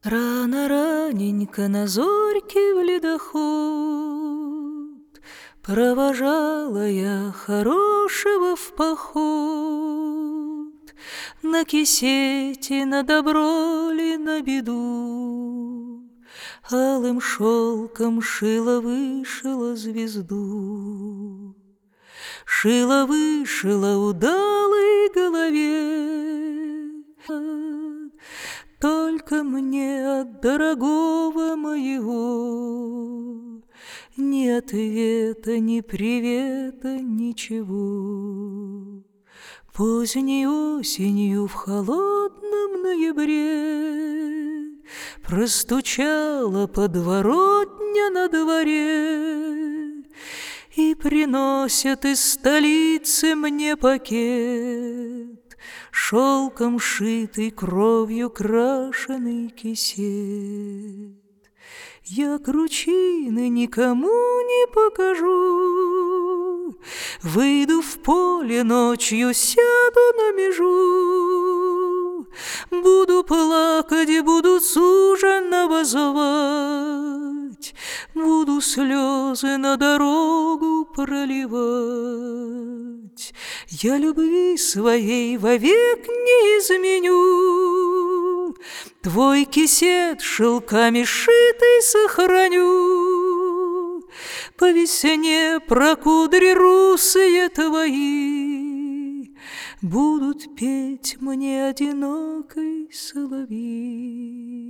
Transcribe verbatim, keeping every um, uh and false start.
Рано раненько на зорьке в ледоход провожала я хорошего в поход. На кисете, на добро ли, на беду, алым шелком шила-вышила звезду. Шила-вышила удалой голове, только мне от дорогого моего ни ответа, ни привета, ничего. Поздней осенью в холодном ноябре простучала подворотня на дворе, и приносят из столицы мне пакет, шелком шитый, кровью крашеный кисет. Я кручины никому не покажу, выйду в поле ночью, сяду на межу, буду плакать, буду суженого звать, буду слезы на дорогу проливать. Я любви своей вовек не изменю, твой кисет шелками шитый сохраню. По весне про кудри русые твои будут петь мне одинокой соловьи.